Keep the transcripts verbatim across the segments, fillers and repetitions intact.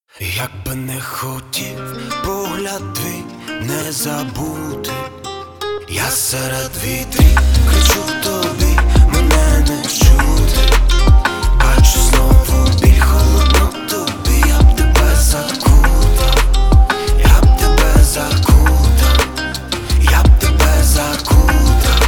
Як би не хотів погляд твій не забути, я серед вітрів кричу тобі, мене не чути. Бачу знову біль холодно тобі, я б тебе закутав, я б тебе закутав, я б тебе закутав.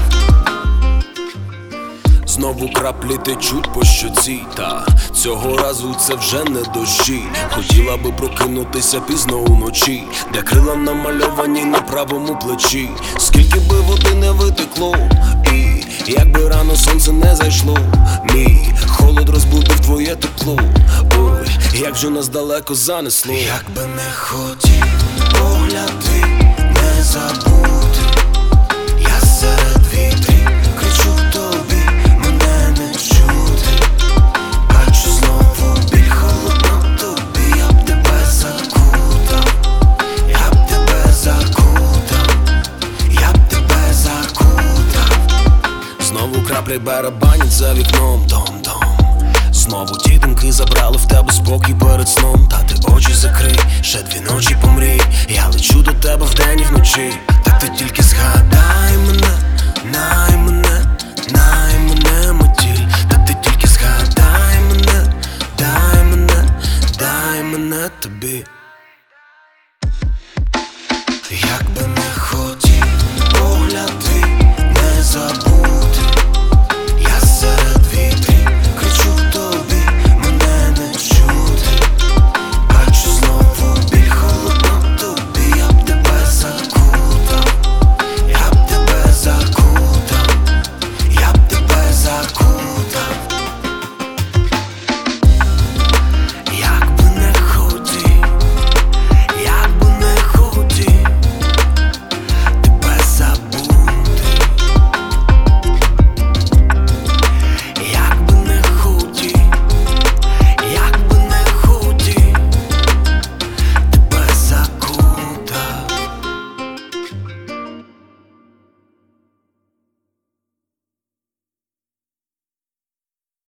Знову краплі течуть по щоці, та цього разу це вже не дощі. Хотіла би прокинутися пізно уночі, де крила намальовані на правому плечі. Скільки би води не витекло, і якби рано сонце не зайшло, мій холод розбудив твоє тепло. Ой, як же нас далеко занесло. Як би не хотів погляд твій не забути, я серед вітрів кричу тобі, мене не чути. Бачу знову біль холодно тобі, я б тебе закутав, я б тебе закутав, я б тебе закутав. Знову краплі барабанять за вікном, дом-дом. Знову ті думки забрали в тебе спокій перед сном. Та ти очі закрий, ще дві ночі помрій. Я лечу до тебе вдень і вночі. Та ти тільки згадай мене, най мене, най мене, мотіль. Та ти тільки згадай мене, дай мене, дай мене тобі. Як би